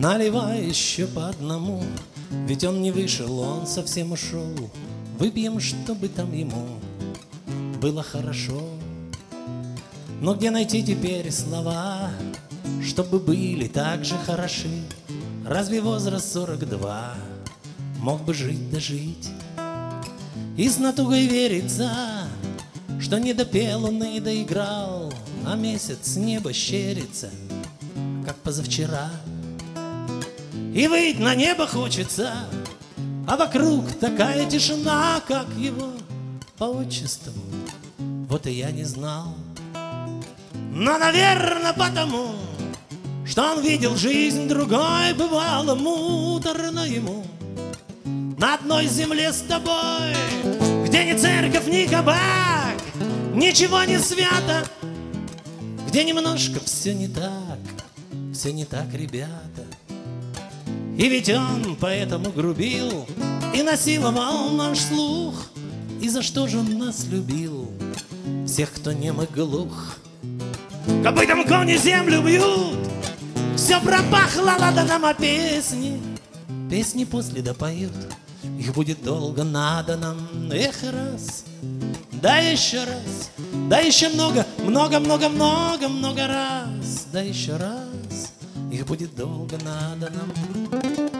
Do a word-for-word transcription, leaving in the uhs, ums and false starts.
Наливай еще по одному, ведь он не вышел, он совсем ушел. Выпьем, чтобы там ему было хорошо. Но где найти теперь слова, чтобы были так же хороши? Разве возраст сорок два мог бы жить да жить? И с натугой верится, что не допел он и доиграл, а месяц с неба щерится, как позавчера. И выйти на небо хочется, а вокруг такая тишина, как его по отчеству. Вот и я не знал. Но, наверное, потому, что он видел жизнь другой, бывало муторно ему. На одной земле с тобой, где ни церковь, ни кабак, ничего не свято, где немножко все не так, все не так, ребята. И ведь он поэтому грубил и насиловал наш слух. И за что же он нас любил, всех, кто нем и глух? Копытом кони землю бьют, все пропахло ладаном, а песни, песни после допоют. Их будет долго надо нам, эх, раз, да еще раз, да еще много, много, много, много, много раз, да еще раз. Их будет долго надо нам.